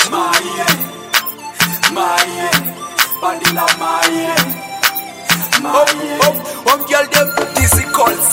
Vanilla girl them dizzy calls.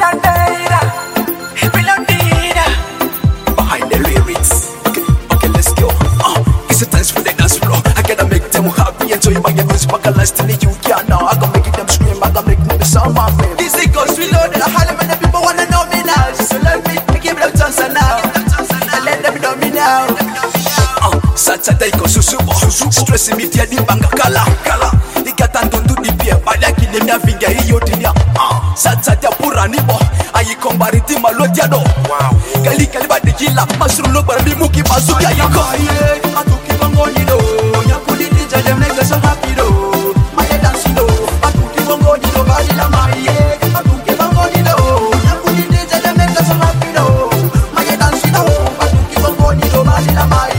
Reloaded. Behind the lyrics. Okay, let's go. It's a dance for the dance floor. I gotta make them happy, enjoy my music. I gotta last in the UK now. I gotta make them scream. I gotta make them sound my favorite. Dizzy calls reloaded. I holler when the people wanna know me now. So let me give them chance now. And let them know me now. Saturday ko susubo stress media di banga kala ikatando ndudi pia baada kile mna vinga hiyo tinia Saturday pura nibo ayikombariti malodiado wow kali badikila masrulo barbi muki bazuka yako atuki bongo nido nyakuli dija dem nega so happy do my dance do atuki bongo nido bali la mai atuki bongo nido nyakuli dija dem nega so happy do my dance do atuki bongo nido bali la mai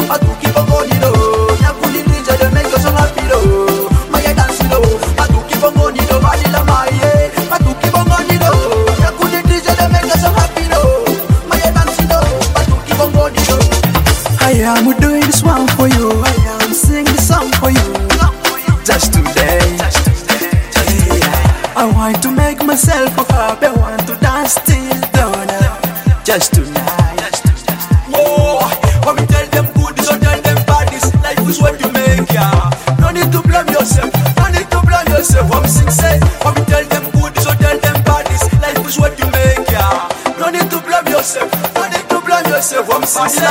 I am doing this one for you. I am singing this song for you. Just today. I want to make myself happy. I want to dance till dawn. Just tonight. Whoa, when we tell them good, so tell them bad. This life is what you make, yeah. No need to blame yourself. No need to blame yourself. I'm sincere. When we tell them good, so tell them bad. This life is what you make, yeah. No need to blame yourself. No need to blame yourself. I'm sincere.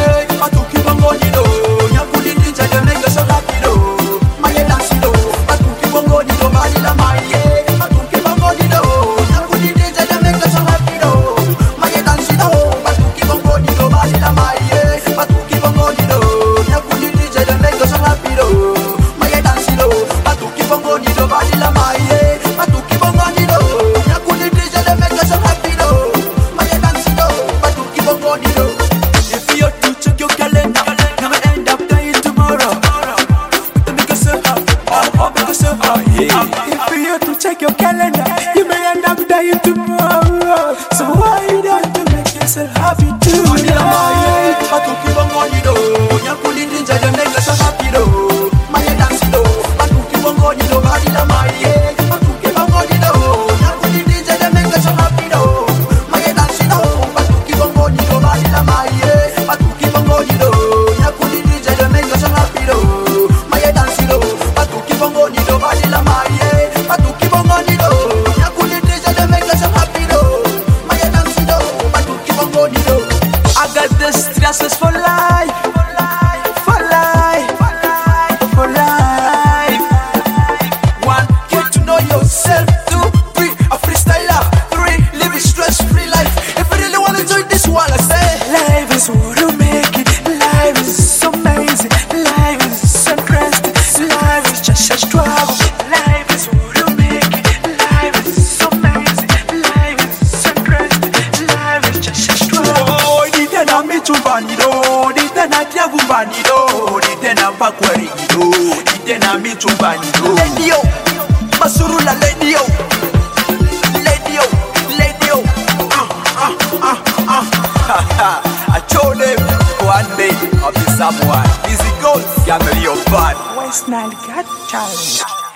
If you to check your calendar, you may end up dying tomorrow. So why you don't to make yourself happy too? Stresses for life, for life, for life. One, get to know yourself. 2, 3, a freestyler. 3, live a stress-free life. If you really wanna enjoy this one, I say life is what you make it. Life is so amazing. Life is so interesting. Life is just a struggle. Life is what you make it. Life is so amazing. Life is so interesting. Life is just a struggle. Vanido, ditena tiagu vanido, ditena pakwarido, ditena mitu vanido. Ledio, masurula ledio, ledio. I told them one day I'll be someone. Easy goes, young Leo Bad. West Nile got challenge.